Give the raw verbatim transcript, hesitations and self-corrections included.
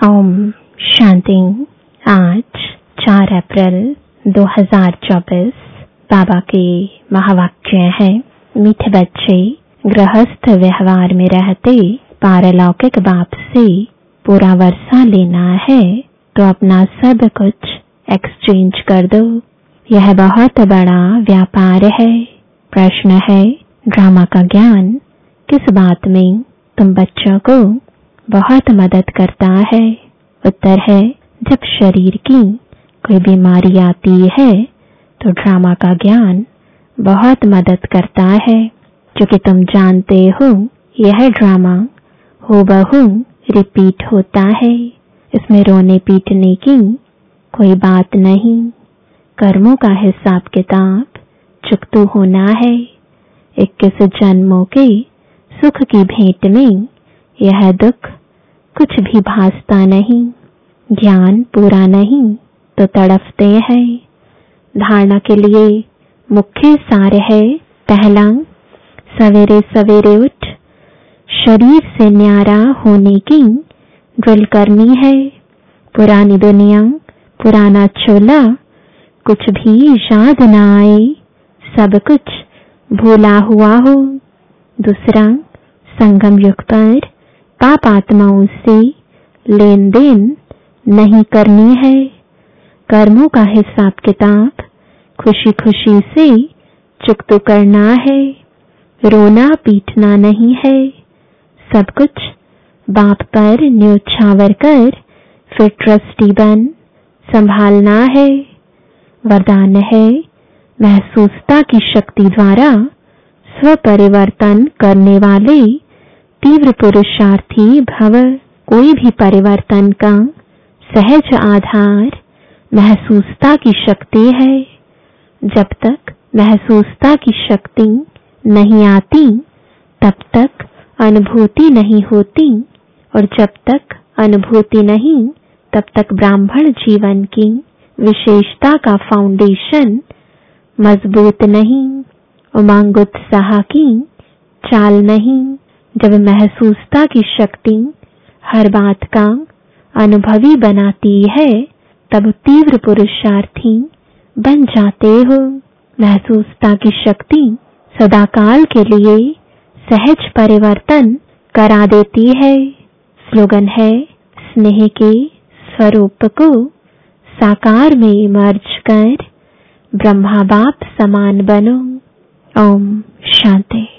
ओम शांति। आज चार अप्रैल दो हज़ार चौबीस। बाबा के महावाक्य है, मीठे बच्चे, गृहस्थ व्यवहार में रहते पारलौकिक बाप से पूरा वर्षा लेना है तो अपना सब कुछ एक्सचेंज कर दो। यह बहुत बड़ा व्यापार है। प्रश्न है, ड्रामा का ज्ञान किस बात में तुम बच्चों को बहुत मदद करता है? उत्तर है, जब शरीर की कोई बीमारी आती है तो ड्रामा का ज्ञान बहुत मदद करता है, क्योंकि तुम जानते हो यह ड्रामा हूबहू रिपीट होता है। इसमें रोने पीटने की कोई बात नहीं। कर्मों का हिसाब किताब चुकतू होना है। इक्कीस जन्मों के सुख की भेंट में यह दुख कुछ भी भासता नहीं। ज्ञान पूरा नहीं तो तड़पते हैं। धारणा के लिए मुख्य सार है, पहला, सवेरे सवेरे उठ शरीर से न्यारा होने की ड्रिल करनी है। पुरानी दुनिया, पुराना चोला कुछ भी याद न आए, सब कुछ भूला हुआ हो। दूसरा, संगम युग पर पाप आत्माओं से लेन देन नहीं करनी है। कर्मों का हिसाब किताब खुशी खुशी से चुकता करना है। रोना पीटना नहीं है। सब कुछ बाप पर न्योछावर कर फिर ट्रस्टी बन संभालना है। वरदान है, महसूसता की शक्ति द्वारा स्वपरिवर्तन करने वाले तीव्र पुरुषार्थी भव। कोई भी परिवर्तन का सहज आधार महसूसता की शक्ति है। जब तक महसूसता की शक्ति नहीं आती तब तक अनुभूति नहीं होती, और जब तक अनुभूति नहीं तब तक ब्राह्मण जीवन की विशेषता का फाउंडेशन मजबूत नहीं। उमंग उत्साह की चाल नहीं। जब महसूसता की शक्ति हर बात का अनुभवी बनाती है तब तीव्र पुरुषार्थी बन जाते हो। महसूसता की शक्ति सदाकाल के लिए सहज परिवर्तन करा देती है। स्लोगन है, स्नेह के स्वरूप को साकार में मर्ज कर ब्रह्मा बाप समान बनो। ओम शांति।